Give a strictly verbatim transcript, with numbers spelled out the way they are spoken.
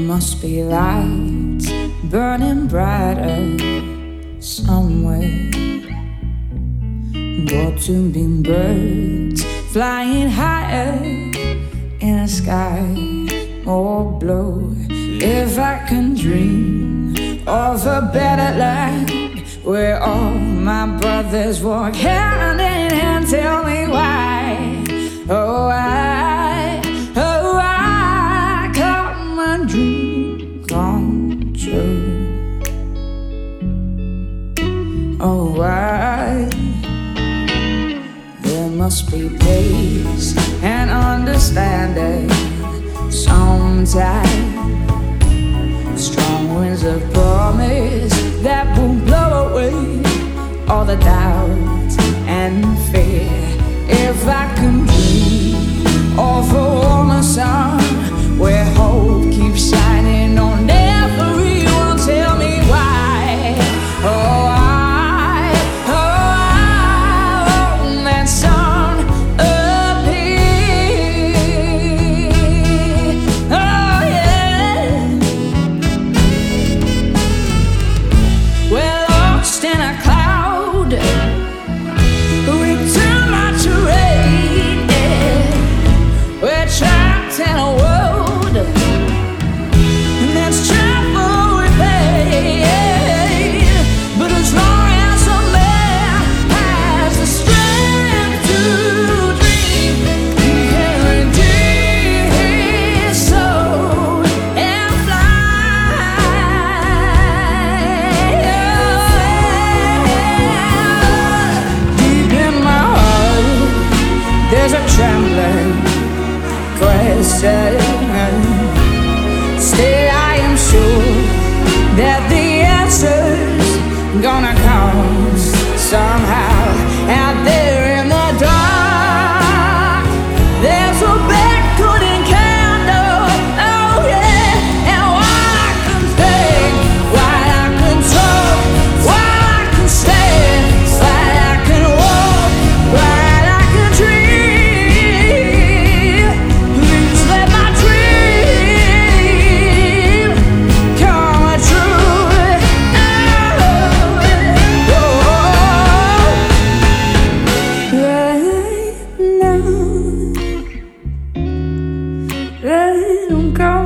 must be lights burning brighter somewhere. Go to be birds flying higher in a sky more blue. If I can dream of a better land where all my brothers walk hand in hand, tell me why, oh why, oh why can't my dream come true? Oh why? There must be peace and understanding sometime. Strong winds of promise that will blow away all the doubt and fear. If I can dream of a warmer sun where hope keeps shining on everyone, tell me why, oh why, oh why won't that sun appear? Oh yeah. We're lost in a cloud, we too much rain, yeah. We're trapped in a world that's trouble with pain. But as long as a man has the strength to dream, he can redeem his soul and fly. Deep in my heart, there's a trembling question. Still I am sure that the answer's gonna come somehow. Out there in the dark, there's a beckoning candle, oh yeah. And while I can think, while I can talk, while I can stand, while I can walk, while I can dream, please let my dream come true. Oh, right now, let 'em go.